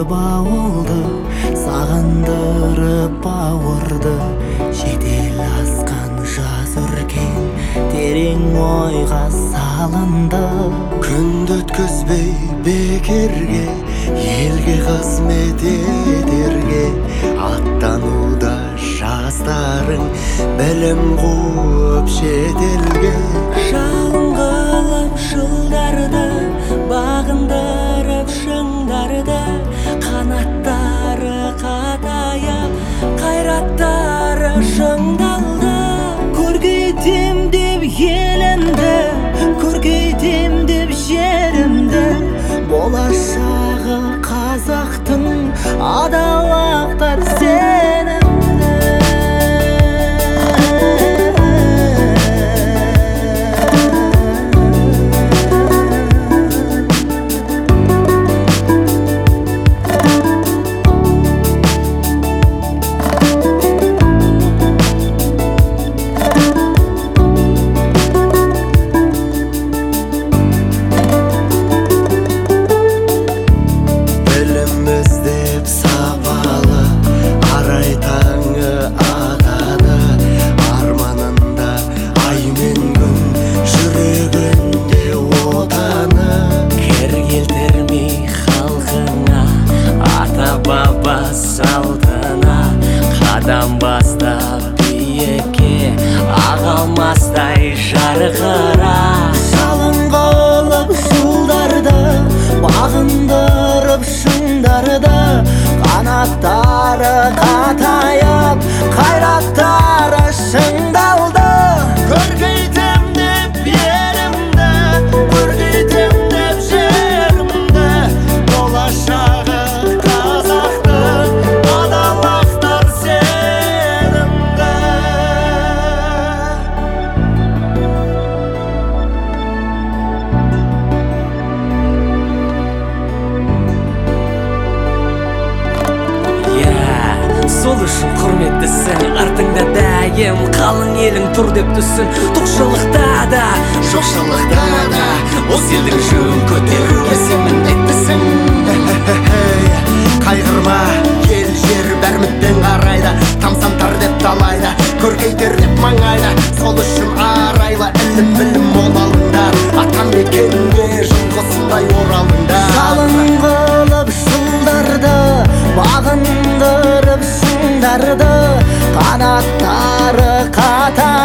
бауылды, сағындырып бауырды. Шетел асқан жаз үркен, терең ойға салынды. Күнді өткізбей бекерге, елге қызмет етерге. Аттануда жастарың, білім қуып шетелге. Жалын қылып жылдарды, бағындырып шыңдарды. Қанаттары қатайып, қайраттары шыңдалды. Көркейтем деп елімді, көркейтем деп жерімді. Болашағы қазақтың адал ақтар сенімді. Салтына қадам бастап биікке, ағалмастай жарқыра. Жалын қылып жылдарды, бағындырып шыңдарды. Қанаттары қатайып, қайраттары шыңдалды. Көркейтем деп елімді, көркейтем деп жерімді. Болашағы сол үшін құрметтісің, артыңда дәйім қалың елің тұр деп түсін. Тоқшылықта да, жоқшылықта да осы елдің жүгін көтеруге сен міндеттісің. Қайғырма, ел жер бәрмітпен қарайды, тамсантар деп талайды, көркейтер деп маңайды. Сол үшін арайлы ілім білім мол алыңдар, атам мекенге жылғысындай оралыңдар. Жалын қылып жылдарды, бағындырып шыңдарды. Қанаттары қатайып,